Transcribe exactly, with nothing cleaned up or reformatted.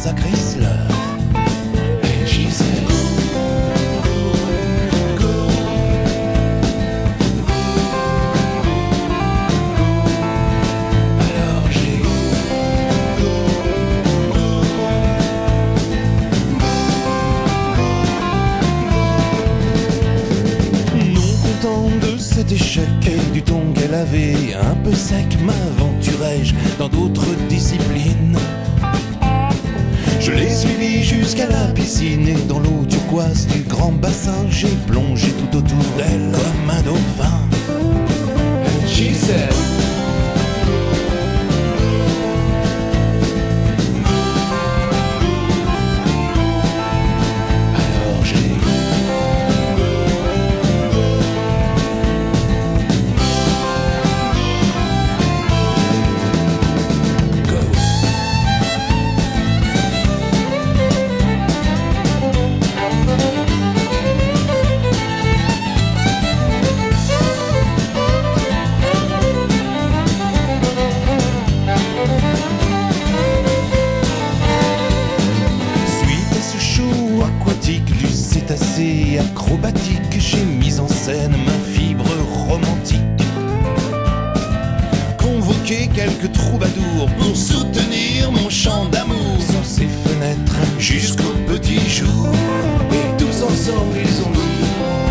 sa Chrysler. And she said, go, go. Alors j'ai go, go, go. Non content de cet échec et du ton qu'elle avait un peu sec, m'aventurais-je dans d'autres disciplines. Je l'ai suivi jusqu'à la piscine et dans l'eau turquoise du grand bassin, j'ai plongé tout autour d'elle comme un dauphin. And she said, alors j'ai assez acrobatique, j'ai mis en scène ma fibre romantique. Convoqué quelques troubadours pour soutenir mon chant d'amour sur ces fenêtres jusqu'au petit jour. Et tous ensemble ils ont dit